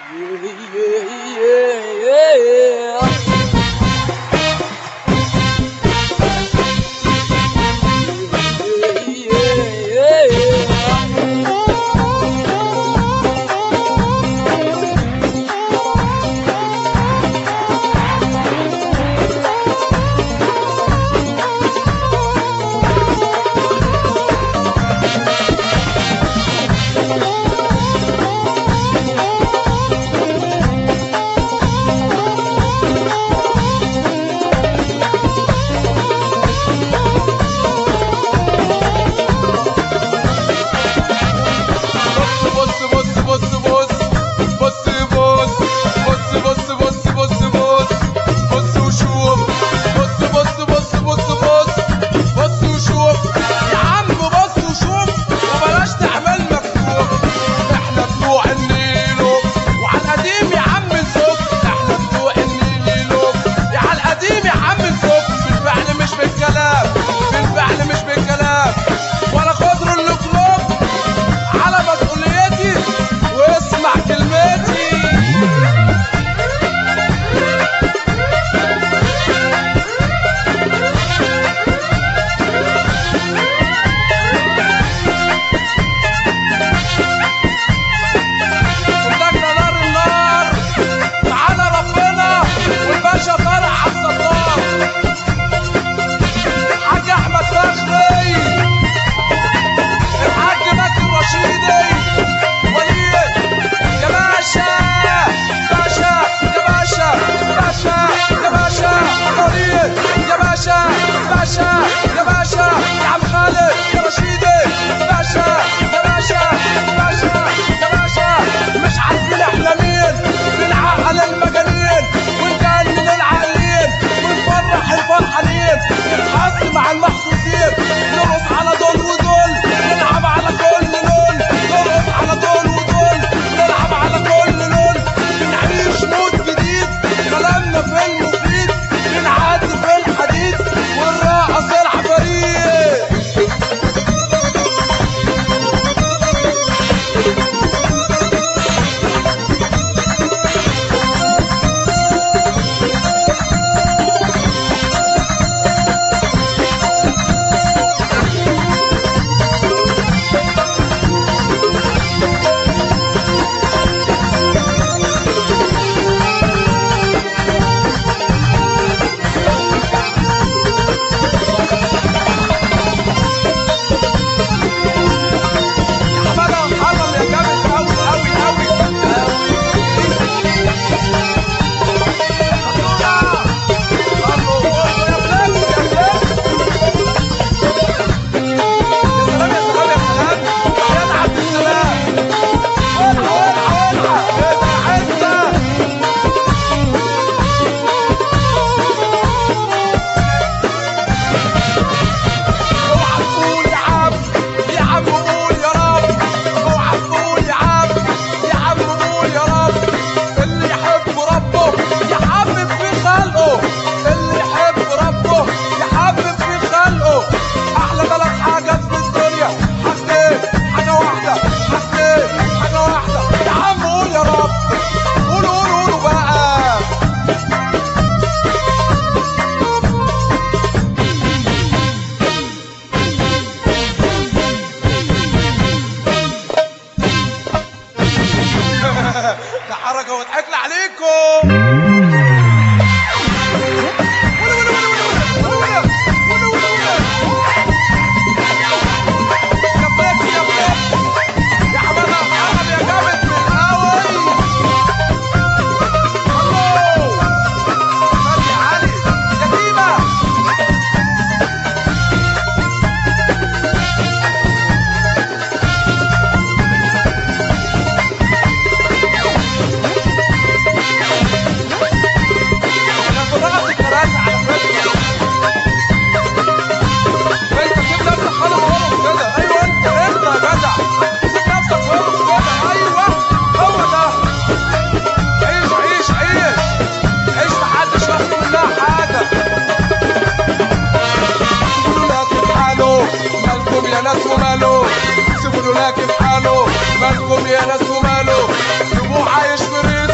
ناس وماله، سيبوا له لكن حاله، مالكم يا ناس وماله، سيبوه عايش في رزق.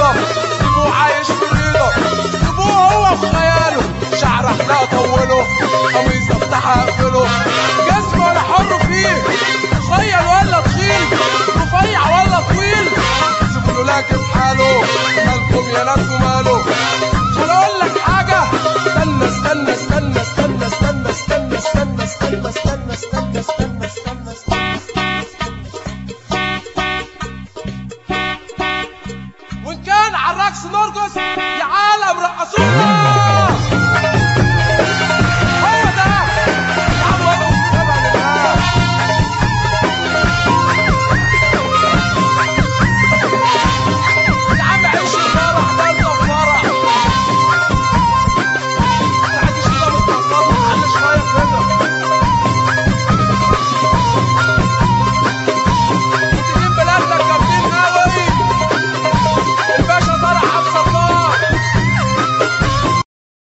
ماله، قميص افتح اقفله، جسمه انا حر فيه، قصير ولا تخين، رفيع ولا طويل، سيبوا له لكن في حاله، مالكم يا ناس وماله. ولا اقول لك حاجه، استنى استنى استنى استنى استنى استنى استنى استنى استنى استنى استنى استنى استنى. وان كان على الرقص نرقص يا عالم رقصونا.